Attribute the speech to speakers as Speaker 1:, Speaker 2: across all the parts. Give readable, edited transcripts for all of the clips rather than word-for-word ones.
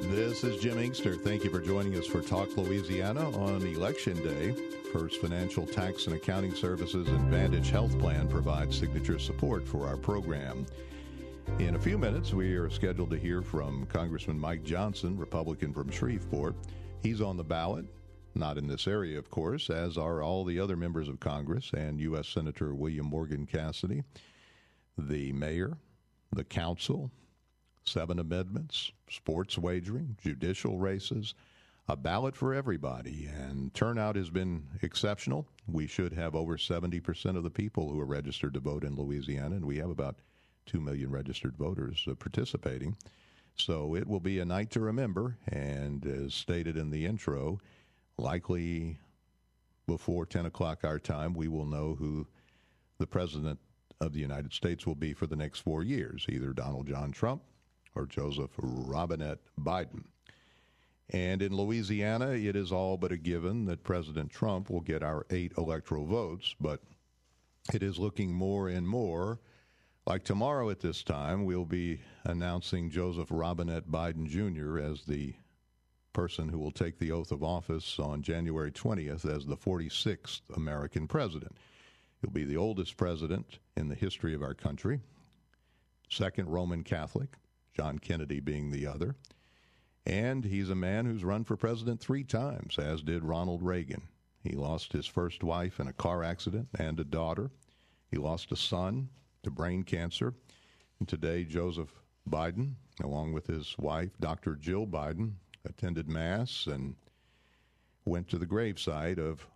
Speaker 1: This is Jim Inkster. Thank you for joining us for Talk Louisiana on Election Day. First Financial Tax and Accounting Services and Vantage Health Plan provide signature support for our program. In a few minutes, we are scheduled to hear from Congressman Mike Johnson, Republican from Shreveport. He's on the ballot, not in this area, of course, as are all the other members of Congress and U.S. Senator William Morgan Cassidy, the mayor, the council, 7 amendments, sports wagering, judicial races, a ballot for everybody, and turnout has been exceptional. We should have over 70% of the people who are registered to vote in Louisiana, and we have about 2 million registered voters participating. So it will be a night to remember, and as stated in the intro, likely before 10 o'clock our time, we will know who the President of the United States will be for the next 4 years, either Donald John Trump or Joseph Robinette Biden. And in Louisiana, it is all but a given that President Trump will get our 8 electoral votes, but it is looking more and more like tomorrow at this time, we'll be announcing Joseph Robinette Biden Jr. as the person who will take the oath of office on January 20th as the 46th American president. He'll be the oldest president in the history of our country, second Roman Catholic, John Kennedy being the other. And he's a man who's run for president 3 times, as did Ronald Reagan. He lost his first wife in a car accident and a daughter. He lost a son to brain cancer. And today, Joseph Biden, along with his wife, Dr. Jill Biden, attended Mass and went to the gravesite of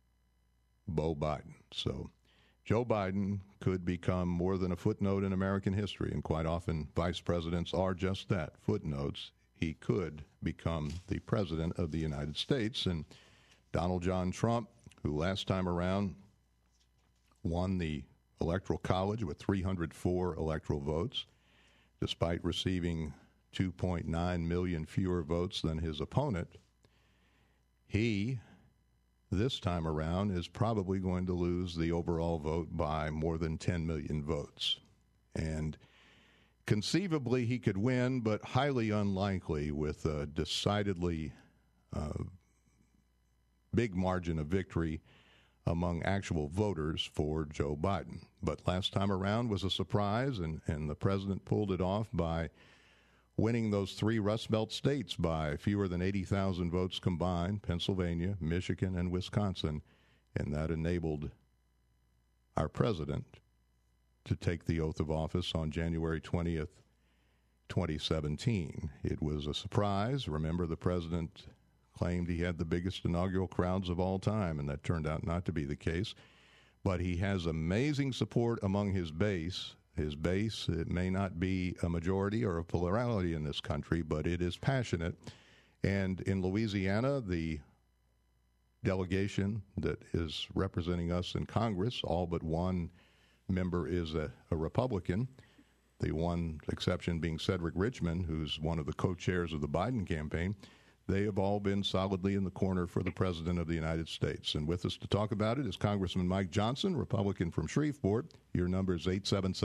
Speaker 1: Beau Biden. So Joe Biden could become more than a footnote in American history, and quite often vice presidents are just that, footnotes. He could become the president of the United States. And Donald John Trump, who last time around won the Electoral College with 304 electoral votes, despite receiving 2.9 million fewer votes than his opponent, he, this time around, is probably going to lose the overall vote by more than 10 million votes. And conceivably he could win, but highly unlikely with a decidedly big margin of victory among actual voters for Joe Biden. But last time around was a surprise, and the president pulled it off by winning those 3 Rust Belt states by fewer than 80,000 votes combined, Pennsylvania, Michigan, and Wisconsin, and that enabled our president to take the oath of office on January 20th, 2017. It was a surprise. Remember, the president claimed he had the biggest inaugural crowds of all time, and that turned out not to be the case. But he has amazing support among his base. His base, it may not be a majority or a plurality in this country, but it is passionate. And in Louisiana, the delegation that is representing us in Congress, all but one member is a Republican, the one exception being Cedric Richmond, who's one of the co-chairs of the Biden campaign. They have all been solidly in the corner for the President of the United States. And with us to talk about it is Congressman Mike Johnson, Republican from Shreveport. Your number is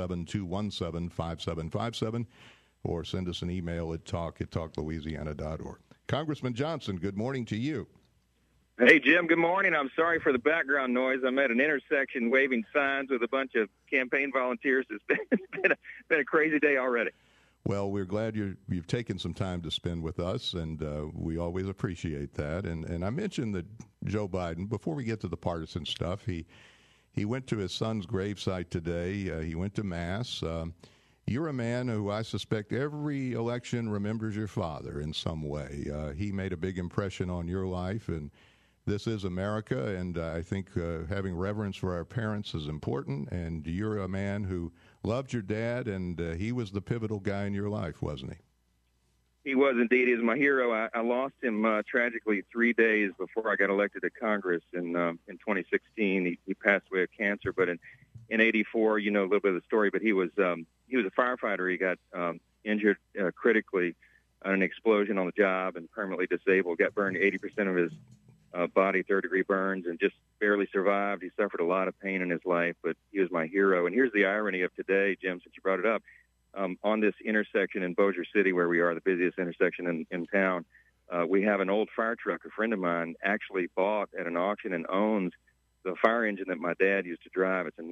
Speaker 1: 877-217-5757, or send us an email at talk@talklouisiana.org. Congressman Johnson, good morning to you.
Speaker 2: Hey, Jim, good morning. I'm sorry for the background noise. I'm at an intersection waving signs with a bunch of campaign volunteers. It's been a crazy day already.
Speaker 1: Well, we're glad you've taken some time to spend with us, and we always appreciate that. And I mentioned that Joe Biden, before we get to the partisan stuff, he went to his son's gravesite today. He went to Mass. You're a man who I suspect every election remembers your father in some way. He made a big impression on your life, and this is America, and I think having reverence for our parents is important, and you're a man who loved your dad, and he was the pivotal guy in your life, wasn't he?
Speaker 2: He was indeed. He was my hero. I lost him tragically 3 days before I got elected to Congress in 2016. He passed away of cancer, but in '84, you know a little bit of the story, but he was a firefighter. He got injured critically on an explosion on the job and permanently disabled, got burned 80% of his body, third-degree burns, and just barely survived. He suffered a lot of pain in his life, but he was my hero. And here's the irony of today, Jim, since you brought it up. on this intersection in Bossier City, where we are, the busiest intersection in town, we have an old fire truck a friend of mine actually bought at an auction and owns the fire engine that my dad used to drive. It's a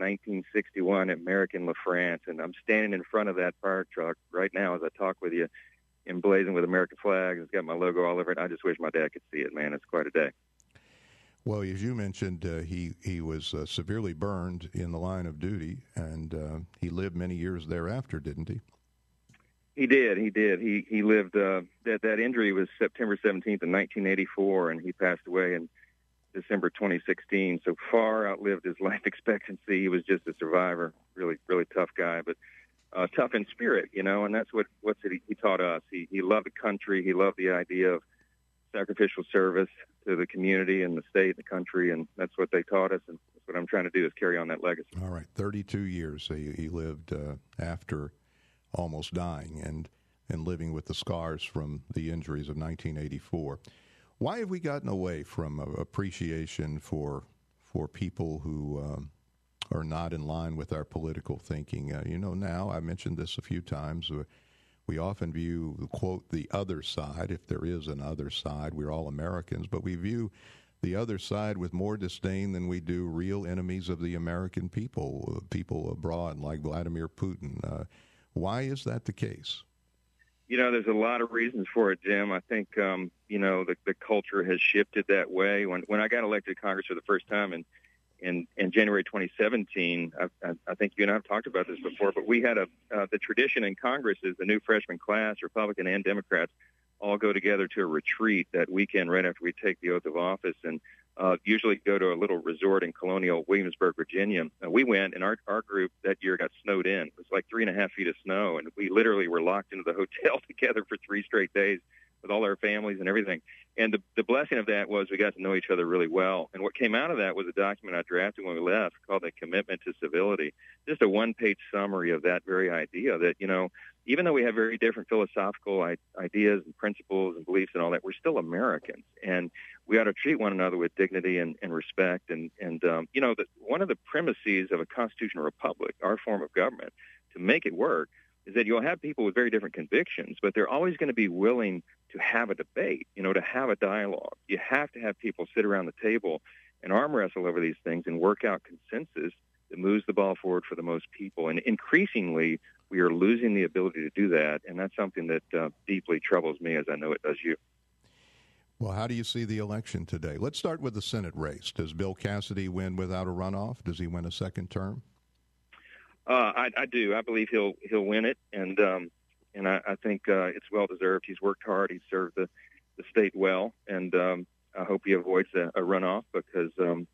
Speaker 2: 1961 American LaFrance, and I'm standing in front of that fire truck right now as I talk with you, emblazoned with American flags. It's got my logo all over it. I just wish my dad could see it, man. It's quite a day.
Speaker 1: Well, as you mentioned, he was severely burned in the line of duty, and he lived many years thereafter, didn't he?
Speaker 2: He did. He lived. That injury was September 17th of 1984, and he passed away in December 2016. So far outlived his life expectancy. He was just a survivor. Really, really tough guy, but tough in spirit, and that's what he taught us. He loved the country. He loved the idea of sacrificial service to the community and the state and the country, and that's what they taught us, and that's what I'm trying to do is carry on that legacy.
Speaker 1: All right, 32 years he lived after almost dying and living with the scars from the injuries of 1984. Why have we gotten away from appreciation for people who are not in line with our political thinking? Now, I mentioned this a few times, we often view, quote, the other side, if there is an other side. We're all Americans, but we view the other side with more disdain than we do real enemies of the American people, people abroad like Vladimir Putin. Why is that the case?
Speaker 2: There's a lot of reasons for it, Jim. I think, the culture has shifted that way. When I got elected to Congress for the first time in January 2017, I think you and I have talked about this before, but we had the tradition in Congress is the new freshman class, Republican and Democrats, all go together to a retreat that weekend right after we take the oath of office, and usually go to a little resort in colonial Williamsburg, Virginia. We went, and our group that year got snowed in. It was like 3.5 feet of snow, and we literally were locked into the hotel together for 3 straight days with all our families and everything. And the blessing of that was we got to know each other really well. And what came out of that was a document I drafted when we left called The Commitment to Civility, just a one-page summary of that very idea that, even though we have very different philosophical ideas and principles and beliefs and all that, we're still Americans. And we ought to treat one another with dignity and respect. And one of the premises of a constitutional republic, our form of government, to make it work, is that you'll have people with very different convictions, but they're always going to be willing to have a debate, to have a dialogue. You have to have people sit around the table and arm wrestle over these things and work out consensus that moves the ball forward for the most people. And increasingly, we are losing the ability to do that, and that's something that deeply troubles me, as I know it does you.
Speaker 1: Well, how do you see the election today? Let's start with the Senate race. Does Bill Cassidy win without a runoff? Does he win a second term?
Speaker 2: I do. I believe he'll win it, and I think it's well deserved. He's worked hard. He's served the state well, and I hope he avoids a runoff because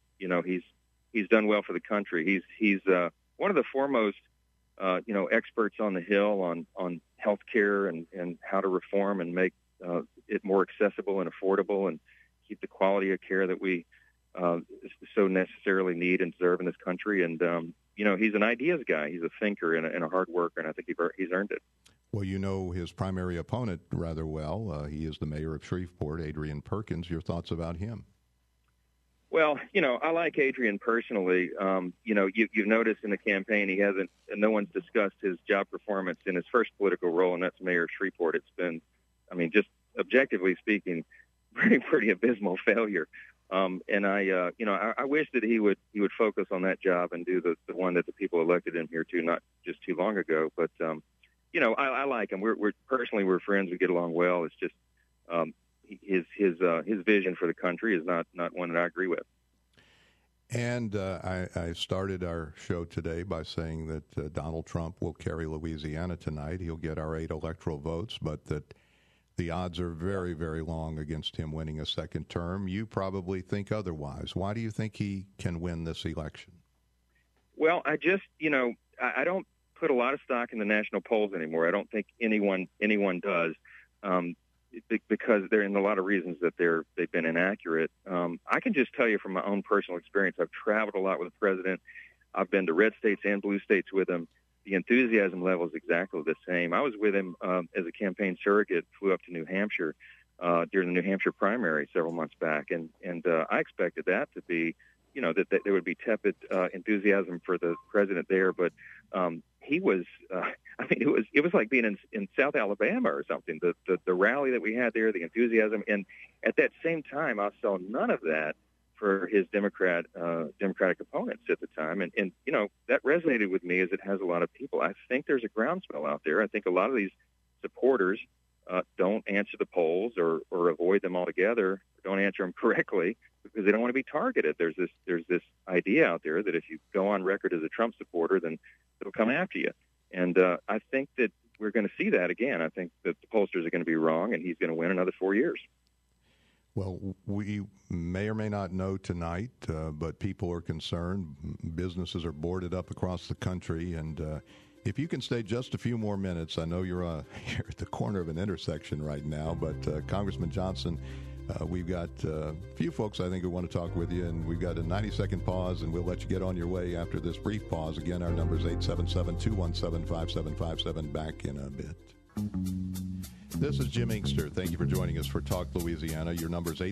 Speaker 2: he's done well for the country. He's one of the foremost experts on the Hill on health care and how to reform and make it more accessible and affordable and keep the quality of care that we so necessarily need and deserve in this country. And he's an ideas guy. He's a thinker and a hard worker, and I think he's earned it.
Speaker 1: Well, you know his primary opponent rather well. He is the mayor of Shreveport, Adrian Perkins. Your thoughts about him?
Speaker 2: Well, I like Adrian personally. You've noticed in the campaign no one's discussed his job performance in his first political role, and that's mayor of Shreveport. It's been, just objectively speaking, pretty abysmal failure. And I wish that he would focus on that job and do the one that the people elected him here to, not just too long ago. But I like him. We're friends. We get along well. It's just his vision for the country is not one that I agree with.
Speaker 1: And I started our show today by saying that Donald Trump will carry Louisiana tonight. He'll get our 8 electoral votes, but that the odds are very, very long against him winning a second term. You probably think otherwise. Why do you think he can win this election? Well,
Speaker 2: I just, I don't put a lot of stock in the national polls anymore. I don't think anyone does, because there are a lot of reasons that they've been inaccurate. I can just tell you from my own personal experience, I've traveled a lot with the president. I've been to red states and blue states with him. The enthusiasm level is exactly the same. I was with him as a campaign surrogate, flew up to New Hampshire during the New Hampshire primary several months back, and I expected that to be, that there would be tepid enthusiasm for the president there, but he was I mean, it was like being in South Alabama or something. The rally that we had there, the enthusiasm, and at that same time, I saw none of that for his Democratic opponents at the time, and that resonated with me as it has a lot of people. I think there's a groundswell out there. I think a lot of these supporters don't answer the polls or avoid them altogether, or don't answer them correctly because they don't want to be targeted. There's this idea out there that if you go on record as a Trump supporter, then it'll come after you. And I think that we're going to see that again. I think that the pollsters are going to be wrong, and he's going to win another 4 years.
Speaker 1: Well, we may or may not know tonight, but people are concerned. Businesses are boarded up across the country, and if you can stay just a few more minutes, I know you're at the corner of an intersection right now, but Congressman Johnson, we've got a few folks I think who want to talk with you, and we've got a 90-second pause, and we'll let you get on your way after this brief pause. Again, our number is 877-217-5757. Back in a bit. This is Jim Inkster. Thank you for joining us for Talk Louisiana. Your number is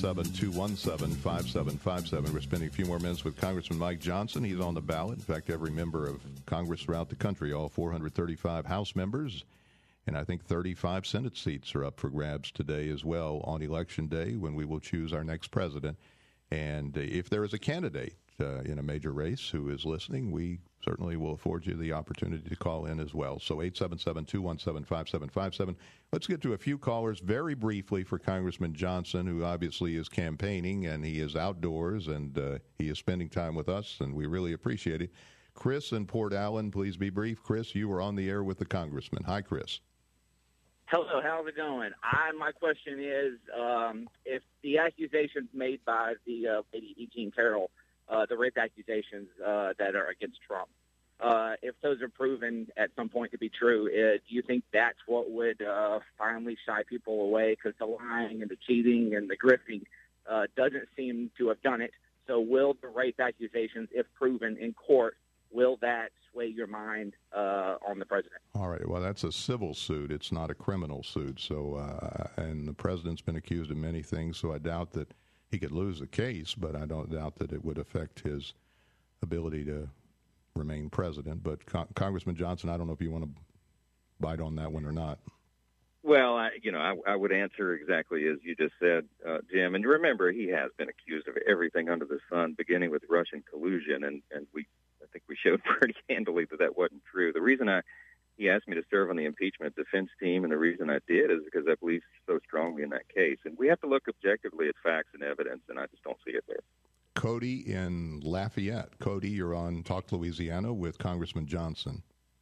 Speaker 1: 877-217-5757. We're spending a few more minutes with Congressman Mike Johnson. He's on the ballot. In fact, every member of Congress throughout the country, all 435 House members, and I think 35 Senate seats are up for grabs today as well on Election Day, when we will choose our next president. And if there is a candidate in a major race who is listening, we certainly will afford you the opportunity to call in as well. So 877-217-5757. Let's get to a few callers very briefly for Congressman Johnson, who obviously is campaigning, and he is outdoors, and he is spending time with us, and we really appreciate it. Chris in Port Allen, please be brief. Chris, you are on the air with the Congressman. Hi, Chris.
Speaker 3: Hello, how's it going? My question is, if the accusations made by the lady E. Jean Carroll, the rape accusations that are against Trump, if those are proven at some point to be true, do you think that's what would finally shy people away? Because the lying and the cheating and the grifting doesn't seem to have done it. So will the rape accusations, if proven in court, will that sway your mind on the president?
Speaker 1: All right. Well, that's a civil suit. It's not a criminal suit. So, and the president's been accused of many things, so I doubt that he could lose the case, but I don't doubt that it would affect his ability to remain president. But Congressman Johnson, I don't know if you want to bite on that one or not.
Speaker 2: Well, I would answer exactly as you just said, Jim. And remember, he has been accused of everything under the sun, beginning with Russian collusion, and I think we showed pretty handily that wasn't true. The reason he asked me to serve on the impeachment defense team, and the reason I did is because I believe so strongly in that case. And we have to look objectively at facts and evidence, and I just don't see it there.
Speaker 1: Cody in Lafayette. Cody, you're on Talk Louisiana with Congressman Johnson.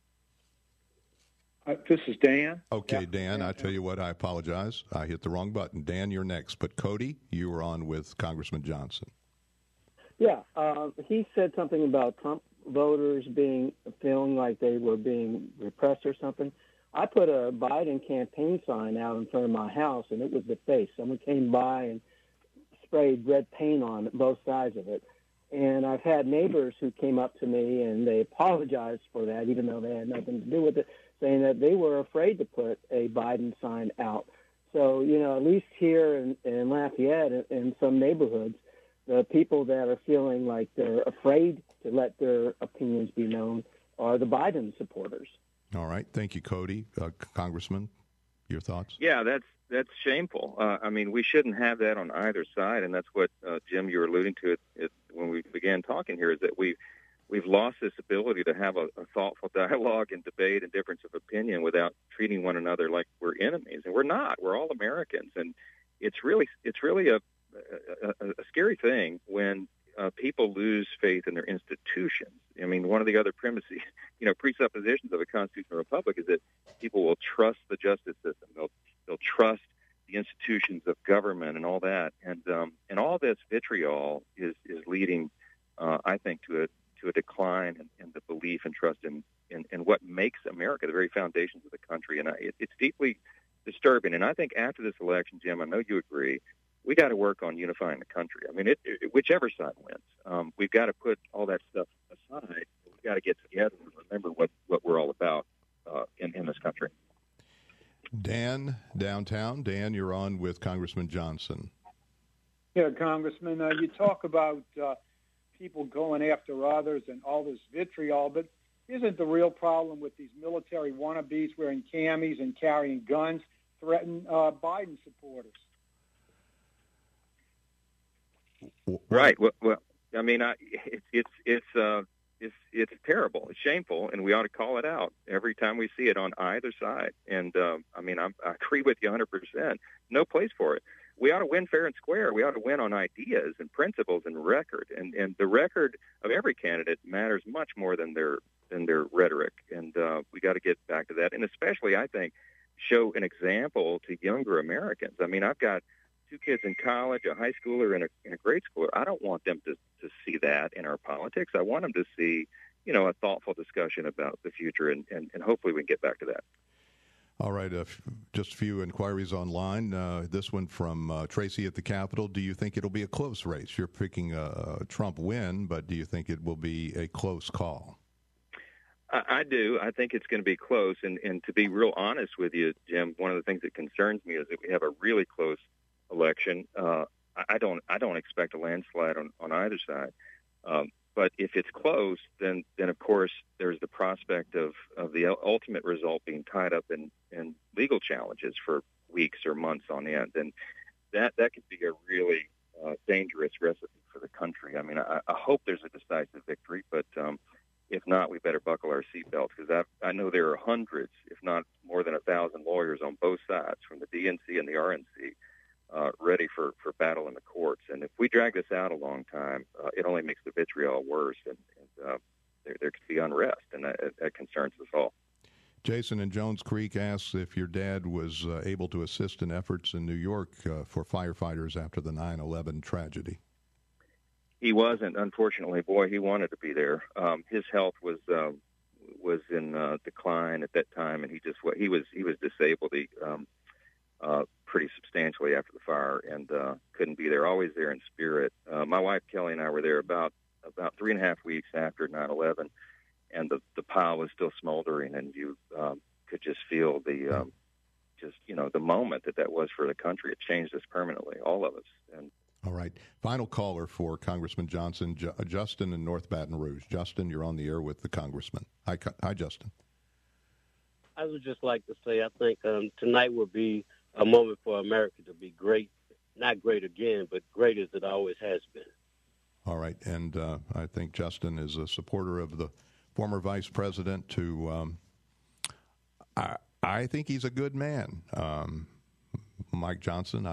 Speaker 4: This is Dan.
Speaker 1: Okay, yeah. Dan, I tell you what, I apologize. I hit the wrong button. Dan, you're next. But Cody, you are on with Congressman Johnson.
Speaker 5: Yeah, he said something about Trump voters feeling like they were being repressed or something. I put a Biden campaign sign out in front of my house, and it was the face. Someone came by and sprayed red paint on both sides of it. And I've had neighbors who came up to me, and they apologized for that, even though they had nothing to do with it, saying that they were afraid to put a Biden sign out. So, at least here in Lafayette, in some neighborhoods, the people that are feeling like they're afraid to let their opinions be known are the Biden supporters.
Speaker 1: All right. Thank you, Cody. Congressman, your thoughts?
Speaker 2: Yeah, that's shameful. I mean, we shouldn't have that on either side, and that's what, Jim, you were alluding to it when we began talking here, is that we've lost this ability to have a thoughtful dialogue and debate and difference of opinion without treating one another like we're enemies. And we're not. We're all Americans. And it's really a scary thing when people lose faith in their institutions. I mean, one of the other presuppositions of a constitutional republic is that people will trust the justice system. They'll trust the institutions of government and all that. And all this vitriol is leading, I think, to a decline in the belief and trust in what makes America, the very foundations of the country. And it's deeply disturbing. And I think after this election, Jim, I know you agree, we got to work on unifying the country. I mean, whichever side wins, we've got to put all that stuff aside. We've got to get together and remember what we're all about in this country.
Speaker 1: Dan, downtown. Dan, you're on with Congressman Johnson.
Speaker 4: Yeah, Congressman, you talk about people going after others and all this vitriol, but isn't the real problem with these military wannabes wearing camis and carrying guns threaten Biden supporters?
Speaker 2: Right. Well, I mean, it's terrible. It's shameful, and we ought to call it out every time we see it on either side. And I mean, I agree with you 100%. No place for it. We ought to win fair and square. We ought to win on ideas and principles and record. And the record of every candidate matters much more than their rhetoric. And we got to get back to that. And especially, I think, show an example to younger Americans. I mean, I've got 2 kids in college, a high schooler and a grade schooler. I don't want them to see that in our politics. I want them to see, a thoughtful discussion about the future, and hopefully we can get back to that.
Speaker 1: All right, just a few inquiries online. This one from Tracy at the Capitol. Do you think it'll be a close race? You're picking a Trump win, but do you think it will be a close call?
Speaker 2: I do. I think it's going to be close. And to be real honest with you, Jim, one of the things that concerns me is that we have a really close election. I don't expect a landslide on either side. But if it's close, then of course there's the prospect of the ultimate result being tied up in legal challenges for weeks or months on end, and that could be a really dangerous recipe for the country. I mean, I hope there's a decisive victory, but if not, we better buckle our seatbelts, because I know there are hundreds, if not more than 1,000 lawyers on both sides, from the DNC and the RNC, ready for battle in the courts. And if we drag this out a long time, it only makes the vitriol worse, and there could be unrest, and that concerns us all.
Speaker 1: Jason in Jones Creek asks if your dad was able to assist in efforts in New York for firefighters after the 9/11 tragedy.
Speaker 2: He wasn't, unfortunately. Boy, he wanted to be there. His health was in decline at that time, and he was disabled. He pretty substantially after the fire, and couldn't be there. Always there in spirit. My wife Kelly and I were there about 3.5 weeks after 9/11, and the pile was still smoldering, and you could just feel the moment that was for the country. It changed us permanently, all of us. And
Speaker 1: all right, final caller for Congressman Johnson, Justin in North Baton Rouge. Justin, you're on the air with the congressman. Hi, Justin.
Speaker 6: I would just like to say I think tonight will be a moment for America to be great, not great again, but great as it always has been.
Speaker 1: All right, and I think Justin is a supporter of the former vice president who I think he's a good man. Mike Johnson,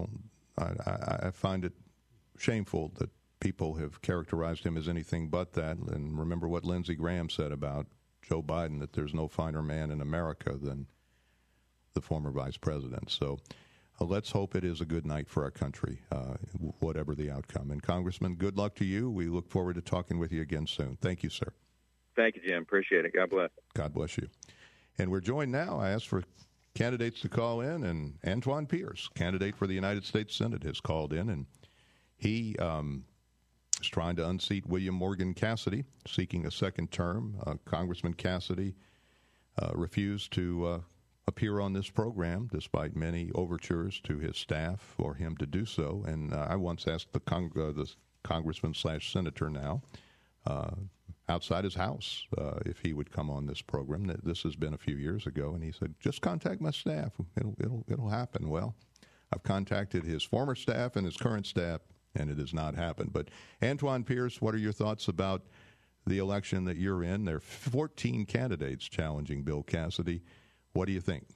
Speaker 1: I find it shameful that people have characterized him as anything but that. And remember what Lindsey Graham said about Joe Biden, that there's no finer man in America than the former vice president. So let's hope it is a good night for our country, whatever the outcome. And Congressman, good luck to you. We look forward to talking with you again soon. Thank you, sir.
Speaker 2: Thank you, Jim. Appreciate it. God bless.
Speaker 1: God bless you. And we're joined now. I asked for candidates to call in, and Antoine Pierce, candidate for the United States Senate, has called in, and he is trying to unseat William Morgan Cassidy, seeking a second term. Congressman Cassidy refused to appear on this program, despite many overtures to his staff for him to do so. And I once asked the congressman/senator now, outside his house, if he would come on this program. This has been a few years ago, and he said, "Just contact my staff. It'll happen." Well, I've contacted his former staff and his current staff, and it has not happened. But Antoine Pierce, what are your thoughts about the election that you're in? There are 14 candidates challenging Bill Cassidy. What do you think?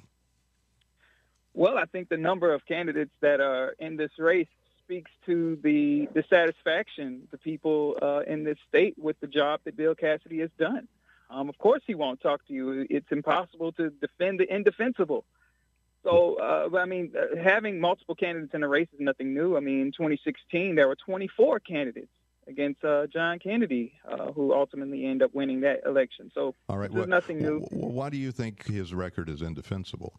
Speaker 7: Well, I think the number of candidates that are in this race speaks to the dissatisfaction the people in this state with the job that Bill Cassidy has done. Of course he won't talk to you. It's impossible to defend the indefensible. So, having multiple candidates in a race is nothing new. I mean, in 2016, there were 24 candidates against John Kennedy, who ultimately ended up winning that election. So
Speaker 1: all right,
Speaker 7: there's nothing new.
Speaker 1: Why do you think his record is indefensible?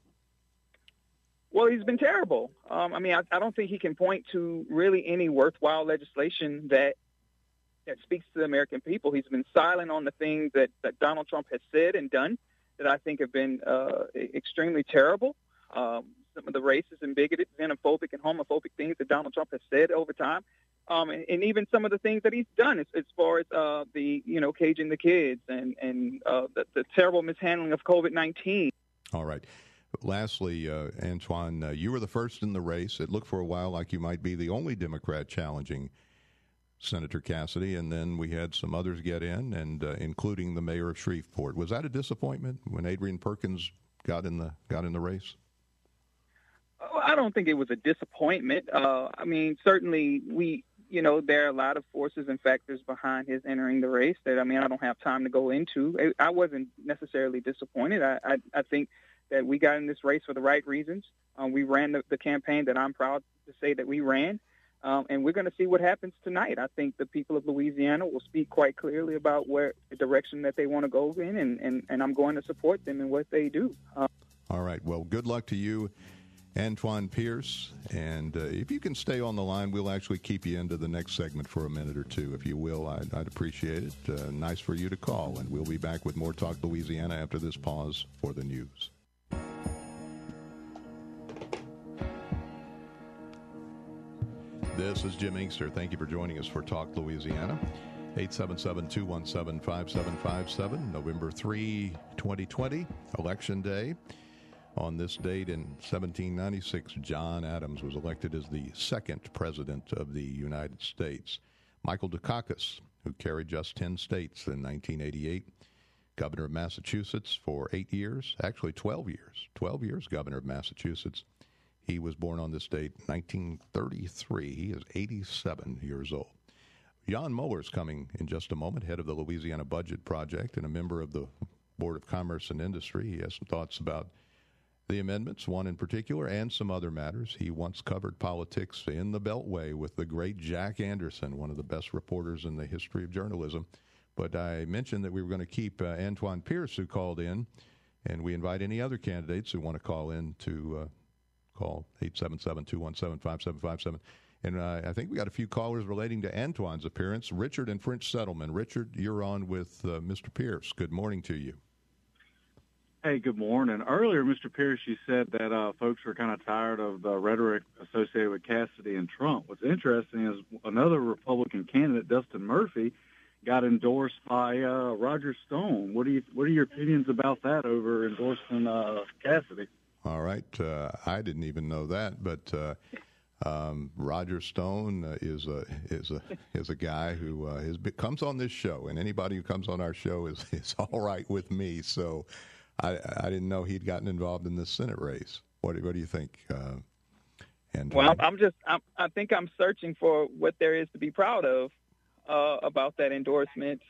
Speaker 7: Well, he's been terrible. I don't think he can point to really any worthwhile legislation that speaks to the American people. He's been silent on the things that Donald Trump has said and done that I think have been extremely terrible. Some of the racist and bigoted, xenophobic and homophobic things that Donald Trump has said over time. and even some of the things that he's done as far as caging the kids and the terrible mishandling of COVID-19.
Speaker 1: All right. Lastly, Antoine, you were the first in the race. It looked for a while like you might be the only Democrat challenging Senator Cassidy, and then we had some others get in, and including the mayor of Shreveport. Was that a disappointment when Adrian Perkins got in the race?
Speaker 7: I don't think it was a disappointment. Certainly there are a lot of forces and factors behind his entering the race that, I don't have time to go into. I wasn't necessarily disappointed. I think that we got in this race for the right reasons. We ran the campaign that I'm proud to say that we ran. And we're going to see what happens tonight. I think the people of Louisiana will speak quite clearly about where the direction that they want to go in, and I'm going to support them in what they do.
Speaker 1: All right. Well, good luck to you, Antoine Pierce. And if you can stay on the line, we'll actually keep you into the next segment for a minute or two. If you will, I'd appreciate it. Nice for you to call. And we'll be back with more Talk Louisiana after this pause for the news. This is Jim Inkster. Thank you for joining us for Talk Louisiana. 877-217-5757, November 3, 2020, Election Day. On this date in 1796, John Adams was elected as the second president of the United States. Michael Dukakis, who carried just 10 states in 1988, governor of Massachusetts for 8 years, actually 12 years governor of Massachusetts. He was born on this date, 1933. He is 87 years old. Jan Moeller's coming in just a moment, head of the Louisiana Budget Project and a member of the Board of Commerce and Industry. He has some thoughts about the amendments, one in particular, and some other matters. He once covered politics in the Beltway with the great Jack Anderson, one of the best reporters in the history of journalism. But I mentioned that we were going to keep Antoine Pierce, who called in, and we invite any other candidates who want to call in to call 877-217-5757. And I think we got a few callers relating to Antoine's appearance. Richard in French Settlement. Richard, you're on with Mr. Pierce. Good morning to you.
Speaker 8: Hey, good morning. Earlier, Mr. Pierce, you said that folks are kind of tired of the rhetoric associated with Cassidy and Trump. What's interesting is another Republican candidate, Dustin Murphy, got endorsed by Roger Stone. What are your opinions about that over endorsing Cassidy?
Speaker 1: All right. I didn't even know that, but Roger Stone is a guy who comes on this show, and anybody who comes on our show is all right with me. So I didn't know he'd gotten involved in this Senate race. What do you think?
Speaker 7: Well, I think I'm searching for what there is to be proud of about that endorsement.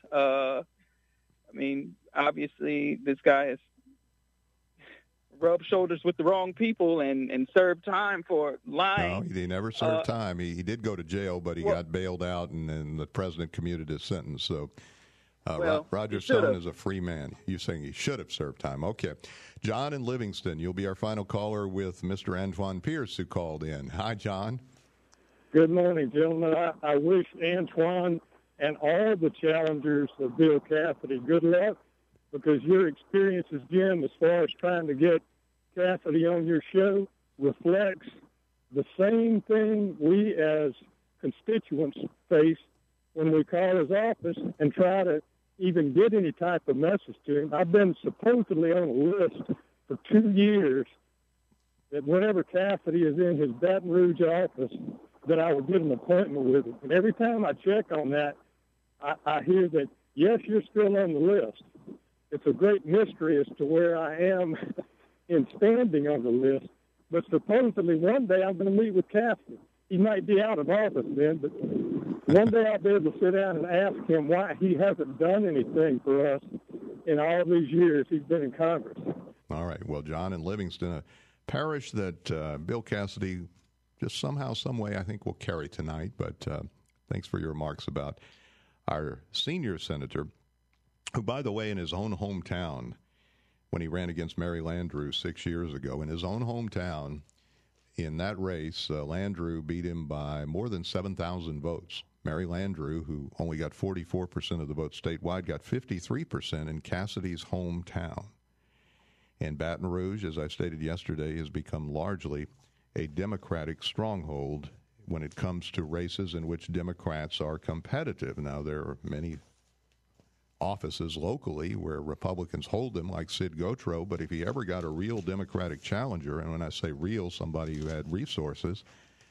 Speaker 7: Obviously, this guy has rubbed shoulders with the wrong people and served time for lying.
Speaker 1: No, he never served time. He did go to jail, but he got bailed out, and then the president commuted his sentence. So Roger Stone is a free man. You're saying he should have served time. Okay. John in Livingston, you'll be our final caller with Mr. Antoine Pierce, who called in. Hi, John.
Speaker 9: Good morning, gentlemen. I wish Antoine and all the challengers of Bill Cassidy good luck, because your experiences, Jim, as far as trying to get Cassidy on your show reflects the same thing we as constituents face when we call his office and try to even get any type of message to him. I've been supposedly on a list for 2 years that whenever Cassidy is in his Baton Rouge office, that I will get an appointment with him. And every time I check on that, I hear that, yes, you're still on the list. It's a great mystery as to where I am in standing on the list. But supposedly one day I'm going to meet with Cassidy. He might be out of office then, but one day I'll be able to sit down and ask him why he hasn't done anything for us in all these years he's been in Congress.
Speaker 1: All right. Well, John in Livingston, a parish that Bill Cassidy just somehow, some way, I think will carry tonight. But thanks for your remarks about our senior senator, who, by the way, in his own hometown, when he ran against Mary Landrieu 6 years ago, in his own hometown, in that race, Landrieu beat him by more than 7,000 votes. Mary Landrieu, who only got 44% of the votes statewide, got 53% in Cassidy's hometown. And Baton Rouge, as I stated yesterday, has become largely a Democratic stronghold when it comes to races in which Democrats are competitive. Now, there are many offices locally where Republicans hold them, like Sid Gautreaux, but if he ever got a real Democratic challenger, and when I say real, somebody who had resources,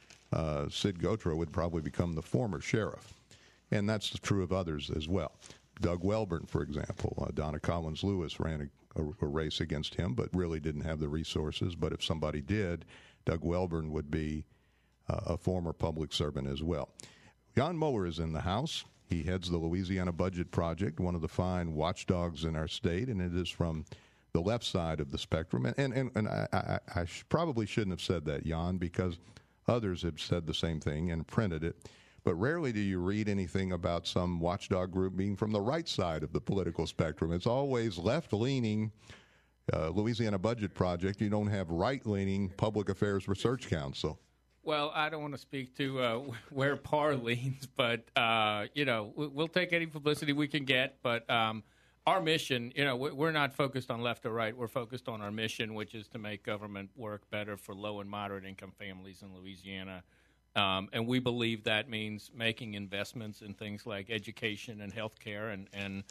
Speaker 1: Sid Gautreaux would probably become the former sheriff. And that's true of others as well. Doug Welburn, for example, Donna Collins-Lewis ran a race against him, but really didn't have the resources. But if somebody did, Doug Welburn would be a former public servant as well. Jan Mueller is in the House. He heads the Louisiana Budget Project, one of the fine watchdogs in our state, and it is from the left side of the spectrum. And I probably shouldn't have said that, Jan, because others have said the same thing and printed it. But rarely do you read anything about some watchdog group being from the right side of the political spectrum. It's always left-leaning Louisiana Budget Project. You don't have right-leaning Public Affairs Research Council.
Speaker 10: Well, I don't want to speak to where Parr leans, but, we'll take any publicity we can get. But our mission, we're not focused on left or right. We're focused on our mission, which is to make government work better for low and moderate income families in Louisiana. And we believe that means making investments in things like education and health care and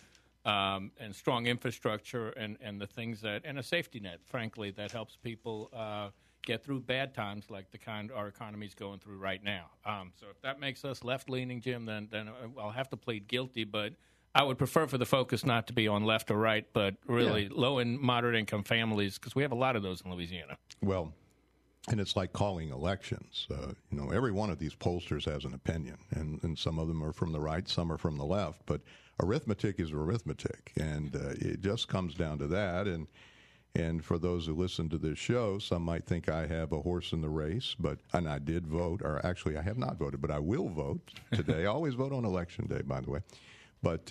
Speaker 10: strong infrastructure and the things and a safety net, frankly, that helps people get through bad times like the kind our economy is going through right now. So if that makes us left-leaning, Jim, then I'll have to plead guilty. But I would prefer for the focus not to be on left or right, but really low and moderate income families, because we have a lot of those in Louisiana.
Speaker 1: Well, and it's like calling elections. Every one of these pollsters has an opinion, and some of them are from the right, some are from the left. But arithmetic is arithmetic, and it just comes down to that. And for those who listen to this show, some might think I have a horse in the race, and I did vote, or actually I have not voted, but I will vote today. I always vote on Election Day, by the way. But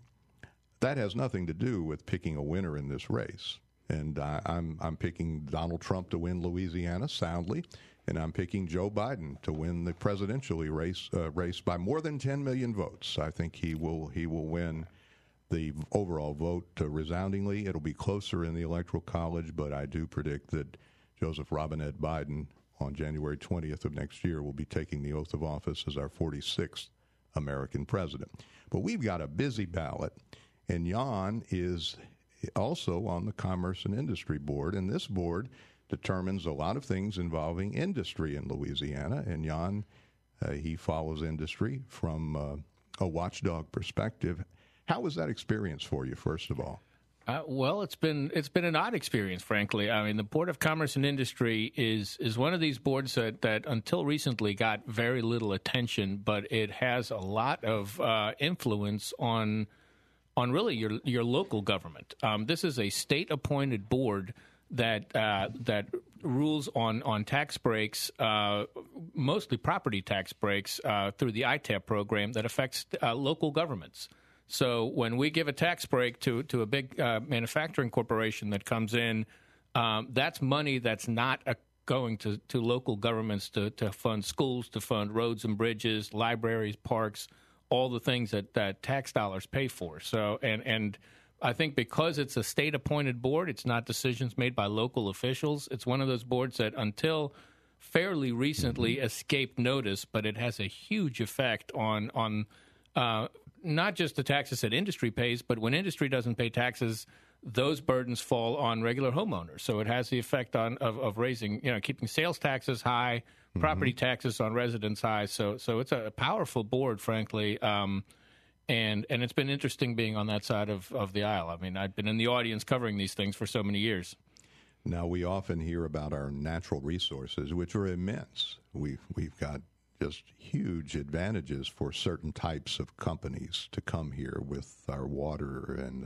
Speaker 1: that has nothing to do with picking a winner in this race. And I'm picking Donald Trump to win Louisiana soundly, and I'm picking Joe Biden to win the presidential race by more than 10 million votes. I think he will win the overall vote resoundingly. It'll be closer in the Electoral College, but I do predict that Joseph Robinette Biden on January 20th of next year will be taking the oath of office as our 46th American president. But we've got a busy ballot, and Jan is also on the Commerce and Industry Board, and this board determines a lot of things involving industry in Louisiana. And Jan, he follows industry from a watchdog perspective. How was that experience for you, first of all?
Speaker 10: Well, it's been an odd experience, frankly. I mean, the Board of Commerce and Industry is one of these boards that until recently got very little attention, but it has a lot of influence on really your local government. This is a state-appointed board that rules on tax breaks, mostly property tax breaks, through the ITEP program that affects local governments. So when we give a tax break to a big manufacturing corporation that comes in, that's money that's not going to local governments to fund schools, to fund roads and bridges, libraries, parks, all the things that tax dollars pay for. So, and I think because it's a state-appointed board, it's not decisions made by local officials. It's one of those boards that until fairly recently escaped notice, but it has a huge effect on not just the taxes that industry pays, but when industry doesn't pay taxes, those burdens fall on regular homeowners. So it has the effect of raising, keeping sales taxes high, property taxes on residents high. So it's a powerful board, frankly, and it's been interesting being on that side of the aisle. I mean, I've been in the audience covering these things for so many years.
Speaker 1: Now, we often hear about our natural resources, which are immense. We've got just huge advantages for certain types of companies to come here with our water and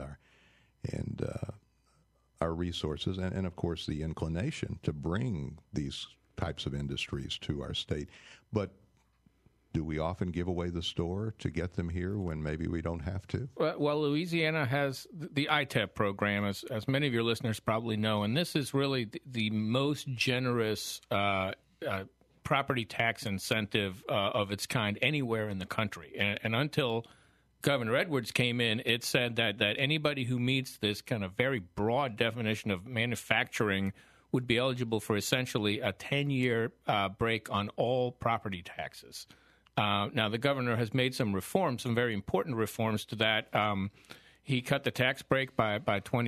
Speaker 1: our resources, and of course the inclination to bring these types of industries to our state. But do we often give away the store to get them here when maybe we don't have to?
Speaker 10: Well, Louisiana has the ITEP program, as many of your listeners probably know, and this is really the most generous property tax incentive of its kind anywhere in the country. And until Governor Edwards came in, it said that anybody who meets this kind of very broad definition of manufacturing would be eligible for essentially a 10-year break on all property taxes. Now, the governor has made some reforms, some very important reforms to that. He cut the tax break by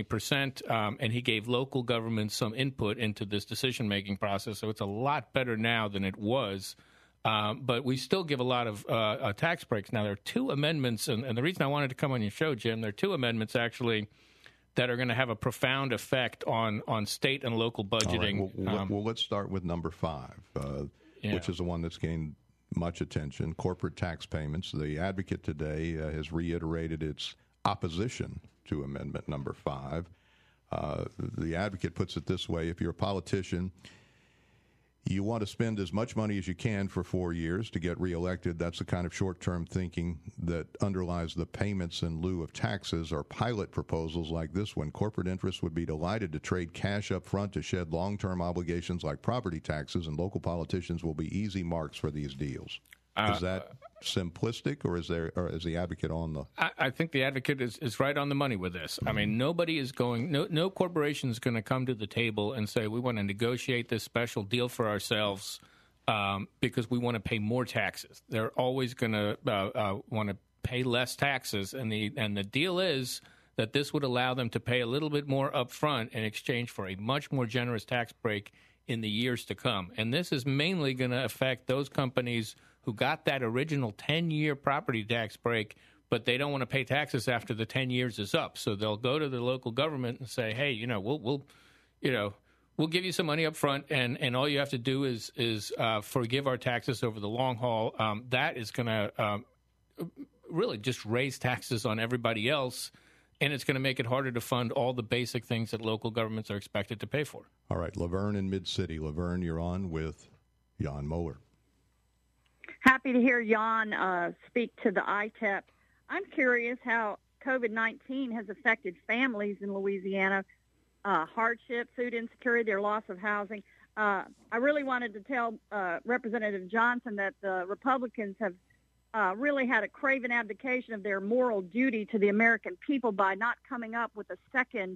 Speaker 10: 20%, and he gave local governments some input into this decision-making process. So it's a lot better now than it was. But we still give a lot of tax breaks. Now, there are two amendments, and the reason I wanted to come on your show, Jim, there are two amendments, actually, that are going to have a profound effect on state and local budgeting.
Speaker 1: Right. Well, let's start with number 5, which is the one that's gained much attention, corporate tax payments. The Advocate today has reiterated its opposition to Amendment number 5. The Advocate puts it this way: if you're a politician, you want to spend as much money as you can for 4 years to get reelected. That's the kind of short-term thinking that underlies the payments in lieu of taxes or pilot proposals like this one. Corporate interests would be delighted to trade cash up front to shed long-term obligations like property taxes, and local politicians will be easy marks for these deals. Is that simplistic, or is the Advocate on the...
Speaker 10: I think the Advocate is right on the money with this. I mean, nobody is going... No corporation is going to come to the table and say, we want to negotiate this special deal for ourselves because we want to pay more taxes. They're always going to want to pay less taxes, and the deal is that this would allow them to pay a little bit more up front in exchange for a much more generous tax break in the years to come. And this is mainly going to affect those companies who got that original 10-year property tax break, but they don't want to pay taxes after the 10 years is up. So they'll go to the local government and say, hey, we'll give you some money up front, and all you have to do is forgive our taxes over the long haul. That is going to really just raise taxes on everybody else, and it's going to make it harder to fund all the basic things that local governments are expected to pay for.
Speaker 1: All right, Laverne in Mid-City. Laverne, you're on with Jan Moeller.
Speaker 11: Happy to hear Jan speak to the ITEP. I'm curious how COVID-19 has affected families in Louisiana, hardship, food insecurity, their loss of housing. I really wanted to tell Representative Johnson that the Republicans have really had a craven abdication of their moral duty to the American people by not coming up with a second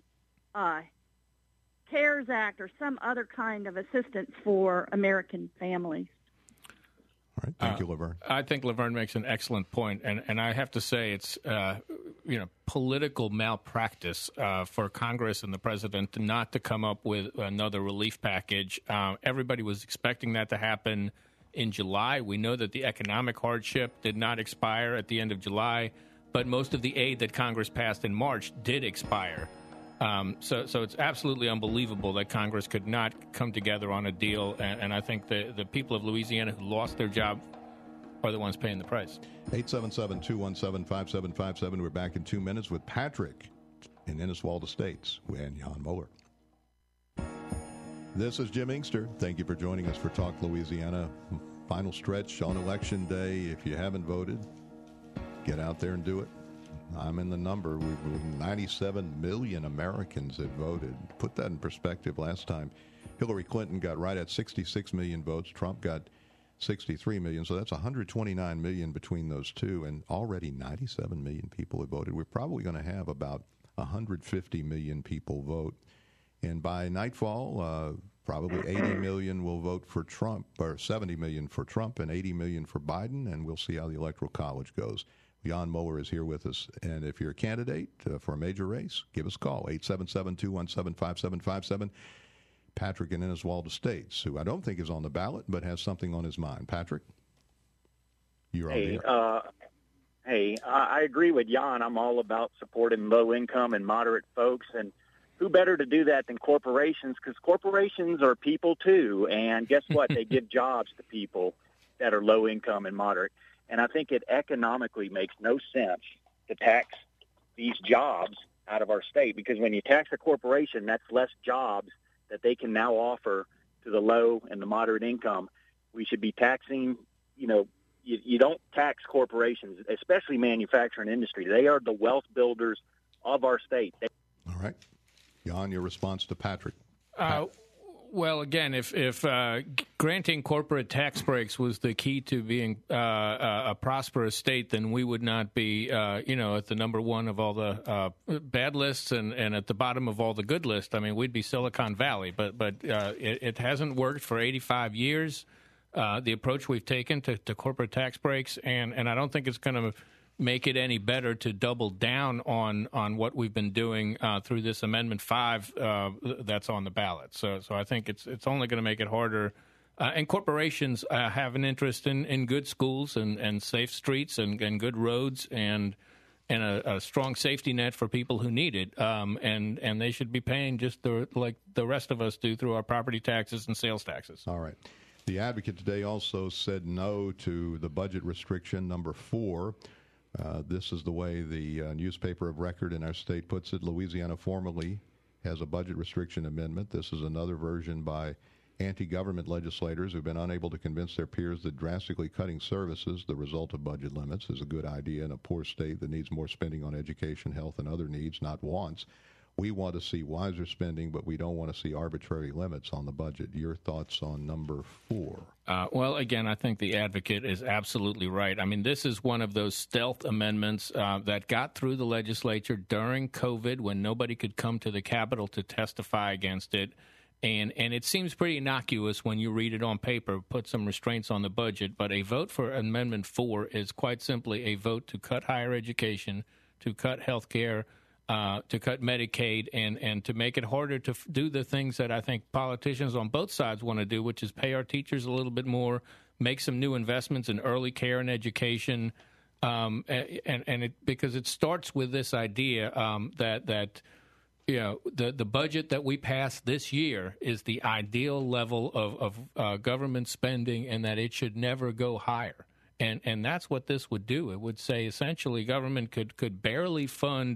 Speaker 11: CARES Act or some other kind of assistance for American families.
Speaker 1: All right. Thank you, Laverne.
Speaker 10: I think Laverne makes an excellent point, and I have to say it's political malpractice for Congress and the president not to come up with another relief package. Everybody was expecting that to happen in July. We know that the economic hardship did not expire at the end of July, but most of the aid that Congress passed in March did expire. So it's absolutely unbelievable that Congress could not come together on a deal, and I think the people of Louisiana who lost their job are the ones paying the price.
Speaker 1: 877-217-5757. We're back in 2 minutes with Patrick in Inniswalda Estates and Jan Moeller. This is Jim Inkster. Thank you for joining us for Talk Louisiana. Final stretch on Election Day. If you haven't voted, get out there and do it. I'm in the number. 97 million Americans have voted. Put that in perspective. Last time, Hillary Clinton got right at 66 million votes. Trump got 63 million. So that's 129 million between those two. And already 97 million people have voted. We're probably going to have about 150 million people vote. And by nightfall, probably 80 million will vote for Trump, or 70 million for Trump and 80 million for Biden. And we'll see how the Electoral College goes. Jan Moeller is here with us, and if you're a candidate for a major race, give us a call, 877-217-5757. Patrick in Inniswalda Estates, who I don't think is on the ballot, but has something on his mind. Patrick, you're on the air.
Speaker 12: I agree with Jan. I'm all about supporting low-income and moderate folks, and who better to do that than corporations, because corporations are people too, and guess what? They give jobs to people that are low-income and moderate. And I think it economically makes no sense to tax these jobs out of our state, because when you tax a corporation, that's less jobs that they can now offer to the low and the moderate income. We should be taxing, you don't tax corporations, especially manufacturing industry. They are the wealth builders of our state.
Speaker 1: All right. Jan, your response to Patrick.
Speaker 10: Well, again, if granting corporate tax breaks was the key to being a prosperous state, then we would not be, at the number one of all the bad lists and at the bottom of all the good lists. I mean, we'd be Silicon Valley. But it hasn't worked for 85 years. The approach we've taken to corporate tax breaks, and I don't think it's going to make it any better to double down on what we've been doing through this Amendment 5 that's on the ballot. So I think it's only going to make it harder. And corporations have an interest in good schools and safe streets and good roads and a strong safety net for people who need it. And they should be paying just like the rest of us do through our property taxes and sales taxes.
Speaker 1: All right. The Advocate today also said no to the budget restriction number 4. This is the way the newspaper of record in our state puts it. Louisiana formally has a budget restriction amendment. This is another version by anti-government legislators who've been unable to convince their peers that drastically cutting services, the result of budget limits, is a good idea in a poor state that needs more spending on education, health, and other needs, not wants. We want to see wiser spending, but we don't want to see arbitrary limits on the budget. Your thoughts on number 4?
Speaker 10: Well, again, I think the Advocate is absolutely right. I mean, this is one of those stealth amendments that got through the legislature during COVID when nobody could come to the Capitol to testify against it. And it seems pretty innocuous when you read it on paper, put some restraints on the budget. But a vote for Amendment 4 is quite simply a vote to cut higher education, to cut health care, to cut Medicaid, and to make it harder to do the things that I think politicians on both sides want to do, which is pay our teachers a little bit more, make some new investments in early care and education, because it starts with this idea that the budget that we passed this year is the ideal level of government spending, and that it should never go higher. And that's what this would do. It would say essentially government could barely fund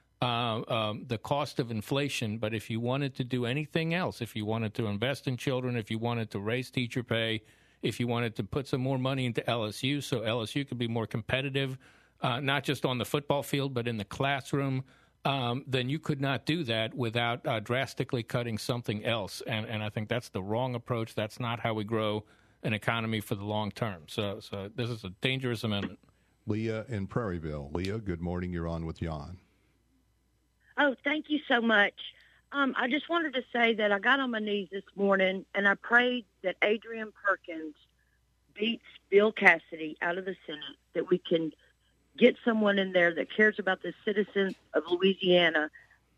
Speaker 10: the cost of inflation, but if you wanted to do anything else, if you wanted to invest in children, if you wanted to raise teacher pay, if you wanted to put some more money into LSU so LSU could be more competitive, not just on the football field but in the classroom, then you could not do that without drastically cutting something else. And I think that's the wrong approach. That's not how we grow an economy for the long term. So this is a dangerous amendment.
Speaker 1: Leah in Prairieville. Leah, good morning. You're on with Jan.
Speaker 13: Oh, thank you so much. I just wanted to say that I got on my knees this morning and I prayed that Adrian Perkins beats Bill Cassidy out of the Senate, that we can get someone in there that cares about the citizens of Louisiana.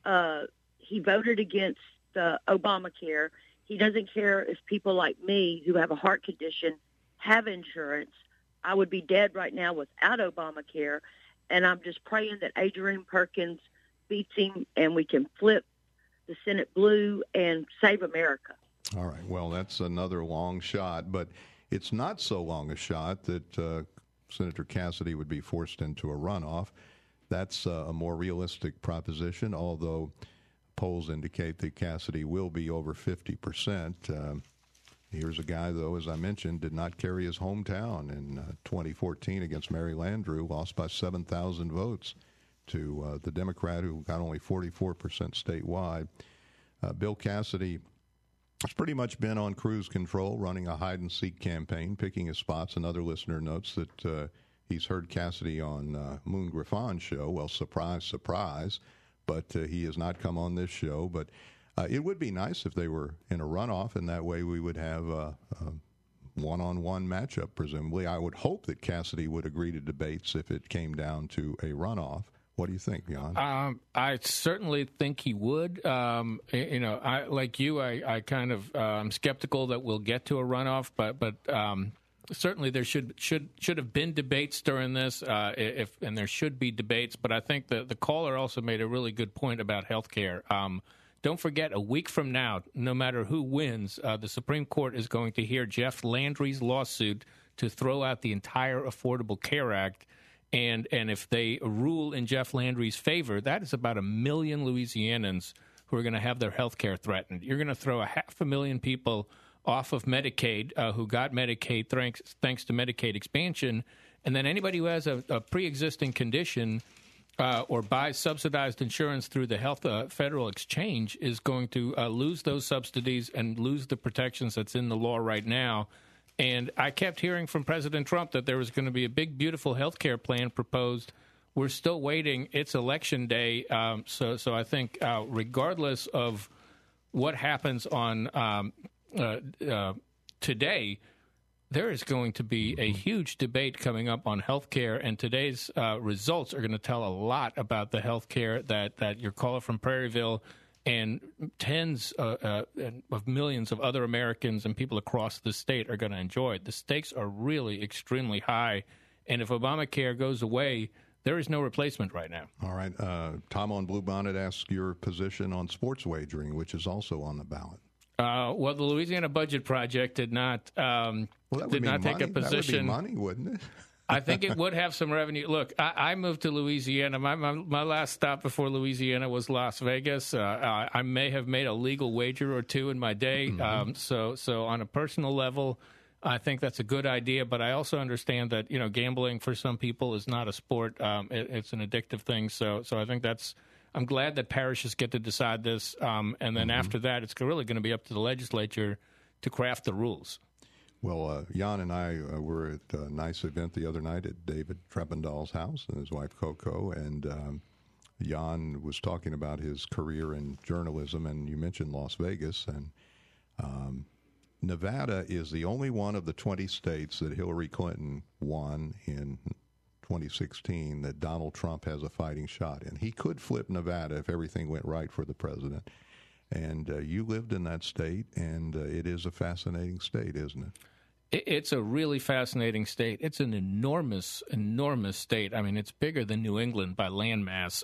Speaker 13: He voted against Obamacare. He doesn't care if people like me who have a heart condition have insurance. I would be dead right now without Obamacare. And I'm just praying that Adrian Perkins beats him and we can flip the Senate blue and save America.
Speaker 1: All right. Well, that's another long shot, but it's not so long a shot that Senator Cassidy would be forced into a runoff. That's a more realistic proposition, although polls indicate that Cassidy will be over 50%. Here's a guy, though, as I mentioned, did not carry his hometown in 2014 against Mary Landrieu, lost by 7,000 votes to the Democrat who got only 44% statewide. Bill Cassidy has pretty much been on cruise control, running a hide-and-seek campaign, picking his spots. Another listener notes that he's heard Cassidy on Moon Griffon's show. Well, surprise, surprise, but he has not come on this show. But it would be nice if they were in a runoff, and that way we would have a one-on-one matchup, presumably. I would hope that Cassidy would agree to debates if it came down to a runoff. What do you think, Jan?
Speaker 10: I certainly think he would. I like you. I kind of I'm skeptical that we'll get to a runoff, but certainly there should have been debates during this, and there should be debates. But I think the caller also made a really good point about health care. Don't forget, a week from now, no matter who wins, the Supreme Court is going to hear Jeff Landry's lawsuit to throw out the entire Affordable Care Act. And if they rule in Jeff Landry's favor, that is about 1 million Louisianans who are going to have their health care threatened. You're going to throw 500,000 people off of Medicaid who got Medicaid thanks to Medicaid expansion. And then anybody who has a pre-existing condition or buys subsidized insurance through the Health Federal Exchange is going to lose those subsidies and lose the protections that's in the law right now. And I kept hearing from President Trump that there was going to be a big, beautiful health care plan proposed. We're still waiting. It's Election Day. So I think regardless of what happens on today, there is going to be a huge debate coming up on health care, and today's results are going to tell a lot about the health care that your caller from Prairieville and tens of millions of other Americans and people across the state are going to enjoy. The stakes are really extremely high, and if Obamacare goes away, there is no replacement right now.
Speaker 1: All right. Tom on Bluebonnet asks your position on sports wagering, which is also on the ballot.
Speaker 10: Well, the Louisiana Budget Project did not take a position.
Speaker 1: That would be money, wouldn't it?
Speaker 10: I think it would have some revenue. Look, I moved to Louisiana. My last stop before Louisiana was Las Vegas. I may have made a legal wager or two in my day. So on a personal level, I think that's a good idea. But I also understand that gambling for some people is not a sport. It's an addictive thing. So I think I'm glad that parishes get to decide this. And then after that, it's really going to be up to the legislature to craft the rules.
Speaker 1: Well, Jan and I were at a nice event the other night at David Treppendahl's house and his wife Coco, and Jan was talking about his career in journalism, and you mentioned Las Vegas, and Nevada is the only one of the 20 states that Hillary Clinton won in 2016 that Donald Trump has a fighting shot in. He could flip Nevada if everything went right for the president. And you lived in that state, and it is a fascinating state, isn't it?
Speaker 10: It's a really fascinating state. It's an enormous, enormous state. I mean, it's bigger than New England by landmass,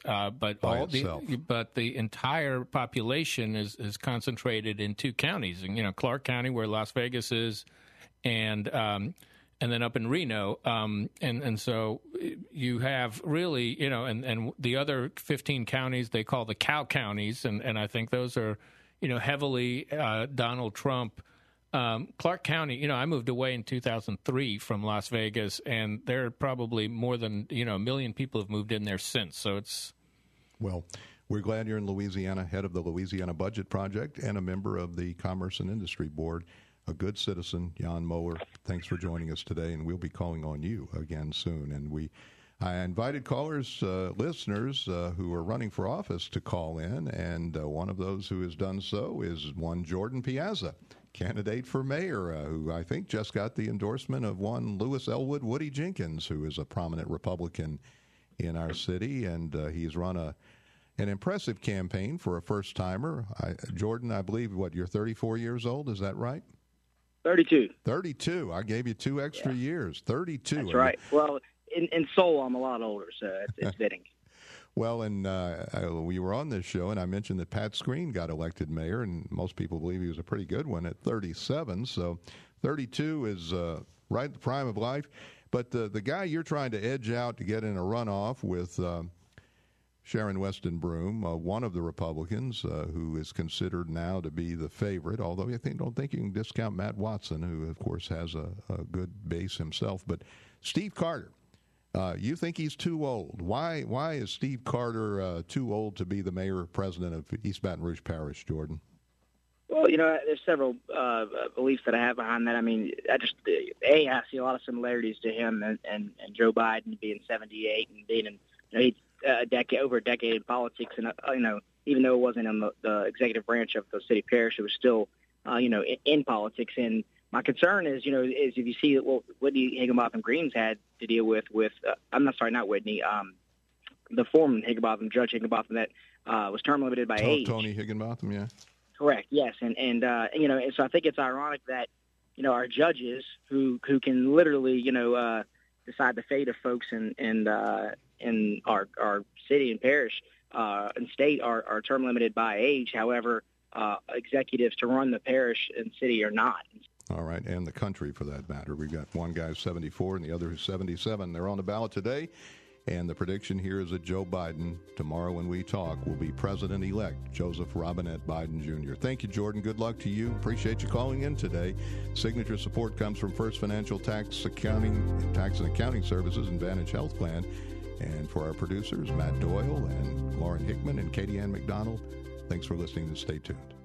Speaker 10: but the entire population is concentrated in two counties. And, Clark County, where Las Vegas is, and then up in Reno. And so you have really, and the other 15 counties they call the cow counties, and I think those are, heavily Donald Trump. Clark County, I moved away in 2003 from Las Vegas, and there are probably more than, a million people have moved in there since. So it's...
Speaker 1: Well, we're glad you're in Louisiana, head of the Louisiana Budget Project and a member of the Commerce and Industry Board. A good citizen, Jan Moeller. Thanks for joining us today, and we'll be calling on you again soon. And I invited callers, listeners who are running for office to call in, and one of those who has done so is one Jordan Piazza, candidate for mayor, who I think just got the endorsement of one Louis Elwood Woody Jenkins, who is a prominent Republican in our city, and he's run an impressive campaign for a first-timer. Jordan, I believe, you're 34 years old, is that right?
Speaker 14: 32.
Speaker 1: 32. I gave you 2 extra years. 32.
Speaker 14: That's right. Well, in soul, I'm a lot older, so it's fitting.
Speaker 1: Well, and we were on this show, and I mentioned that Pat Screen got elected mayor, and most people believe he was a pretty good one at 37. So 32 is right at the prime of life. But the guy you're trying to edge out to get in a runoff with Sharon Weston Broome, one of the Republicans who is considered now to be the favorite, although I don't think you can discount Matt Watson, who, of course, has a good base himself. But Steve Carter, you think he's too old. Why is Steve Carter too old to be the mayor president of East Baton Rouge Parish, Jordan?
Speaker 14: Well, there's several beliefs that I have behind that. I mean, I see a lot of similarities to him and Joe Biden being 78 and being in, over a decade in politics, and even though it wasn't in the executive branch of the city parish, it was still in politics. And my concern is if you see what Whitney Higginbotham Greens had to deal with not Whitney, the foreman Higginbotham, Judge Higginbotham, that was term limited by age.
Speaker 1: Tony Higginbotham, yeah.
Speaker 14: Correct. Yes, and so I think it's ironic that our judges who can literally decide the fate of folks in our city and parish and state are term limited by age. However, executives to run the parish and city are not.
Speaker 1: All right, and the country for that matter. We've got one guy who's 74 and the other who's 77. They're on the ballot today, and the prediction here is that Joe Biden, tomorrow when we talk, will be President-elect Joseph Robinette Biden Jr. Thank you, Jordan. Good luck to you. Appreciate you calling in today. Signature support comes from First Financial Tax and Accounting Services and Vantage Health Plan. And for our producers, Matt Doyle and Lauren Hickman and Katie Ann McDonald, thanks for listening and stay tuned.